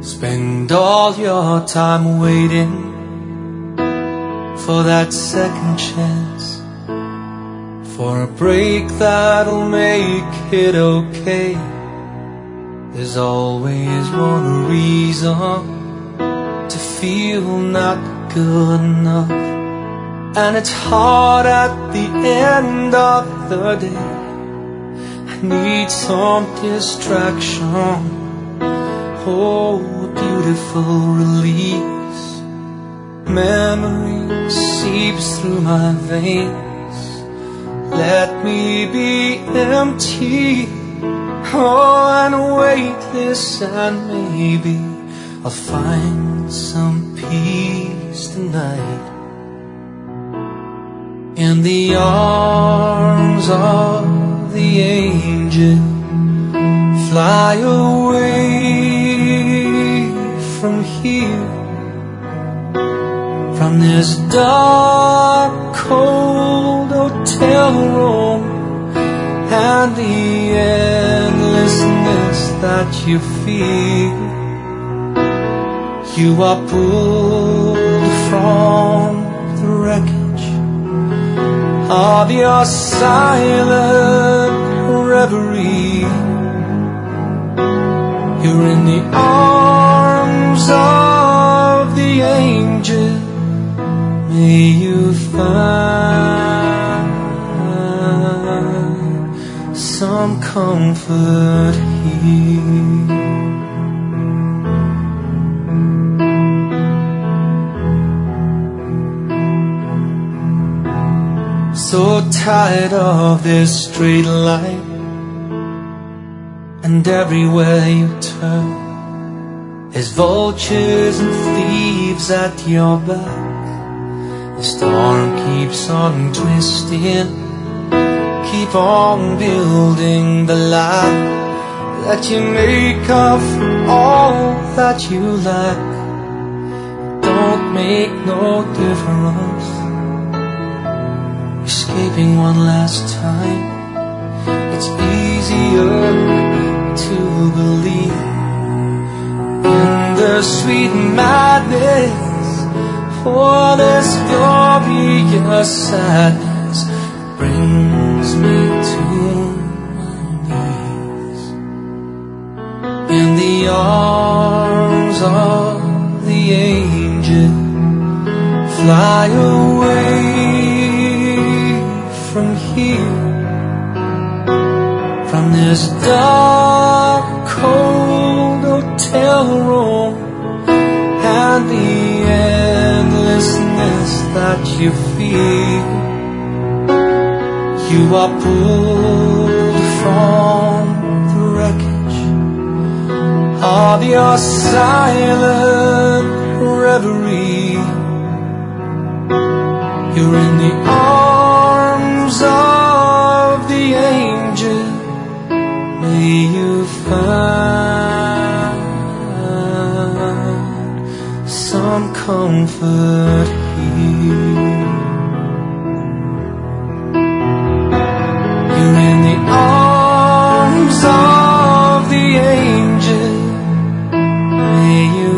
Spend all your time waiting for that second chance, for a break that'll make it okay. There's always one reason to feel not good enough, and it's hard at the end of the day. I need some distraction. Oh, beautiful release. Memory seeps through my veins. Let me be empty, oh, and weightless, and maybe I'll find some peace tonight in the arms of the angel. Fly away from here, from this dark, cold hotel room, and the endlessness that you feel. You are pulled from the wreckage of your silent reverie. You're in the arms of the angel. May you find some comfort here. So tired of this straight line, and everywhere you turn there's vultures and thieves at your back. The storm keeps on twisting, keep on building the lie that you make of all that you lack. Don't make no difference, escaping one last time. It's easier to believe in the sweet madness, for this glorious sadness brings me to my knees in the arms of the angel. Fly away from here, from this dark, cold hotel room, and the endlessness that you feel. You are pulled from the wreckage of your silent reverie. You're in the arms of the angel. May you find some comfort here. You're in the arms of the angel. May you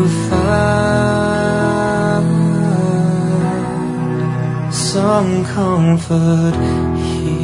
find some comfort here.